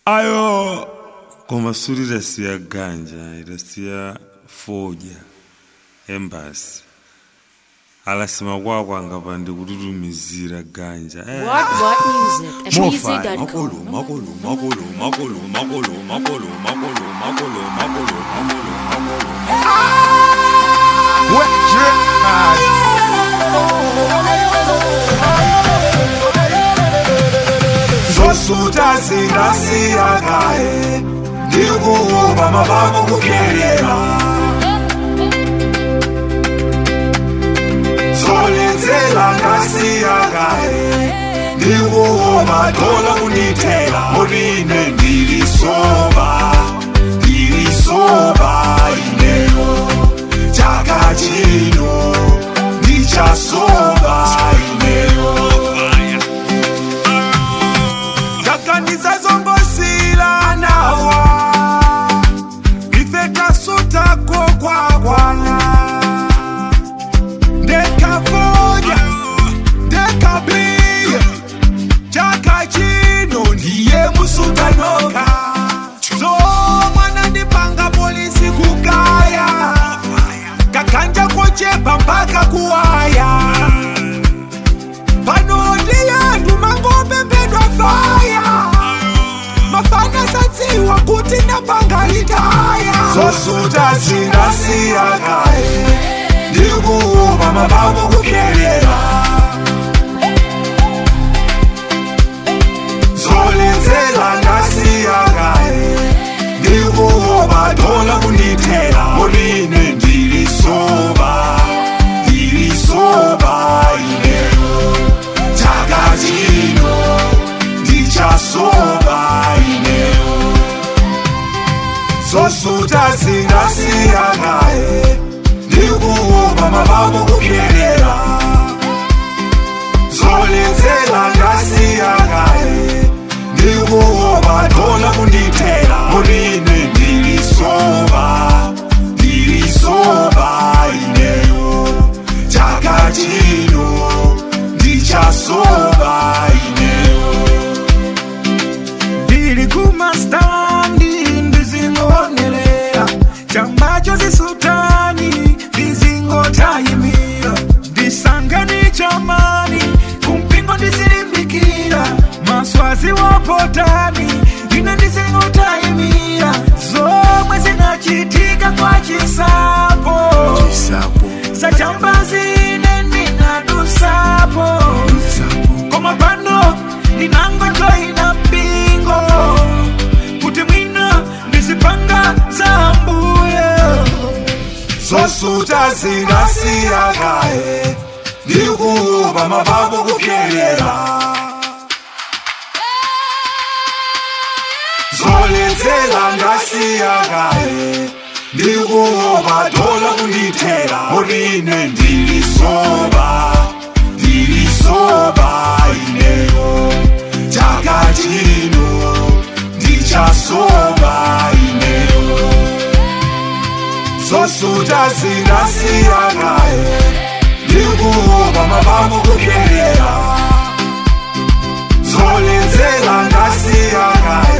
Ayo koma suri rasiya ganja rasiya foja embassy alasima kwakwa ngapande kutulumizira ganja What music Zosuta zinasiya gae ndikuuba mabamu kukerera Zolenzela ngasiya gae ndikuuba dola kunitela Morine ndilisoba ineyo Chakachino ndichasoba ineyo Kanisa zongosila nawa Ifeka suta kwa kwana Ndeka foja, ndeka bliya Chaka chino ndiye musuta noka So mwana ndipanga polisi kukaya Kakanja kochepa mpaka kuwaya Pano ndiya ndumangope mpedwa faya Mafana satsiwa kuti napangalitaya Zosuta zinasiya gae ndikuuba mabamu kukerera Zolenzela ngasiya gae ndikuuba dola kunitela Morine ndilisoba ineyo Chakachino ndichasoba ineyo Zosuta zinasiya gae ndikuuba mabamu kukerera Zolenzela ngasiya gae ndikuuba dola kunitela Morine ndilisoba ineyo Chakachino ndichasoba ineyo Ndili kumastandi ndizingonelera Chambacho zisutani ndizingotayimira Ndisangani chamani kumpingo ndizilimbikira Maswazi wapotani ine ndizingotayimira Zomwe zinachitika kwa chisapo Sachambazi ine ninadusapo Koma pano ninangotoina mpingo Kuti mwina ndizipanga zambuye Zosuta zinasiya gae ndikuuba mabamu kukerera Zolenzela ngasiya gae ndikuuba dola kunitela Morine ndilisoba ineyo Chakachino ndichasoba ineyo Zosuta zinasiya gae ndikuuba mabamu kukerera Zolenzela ngasiya gae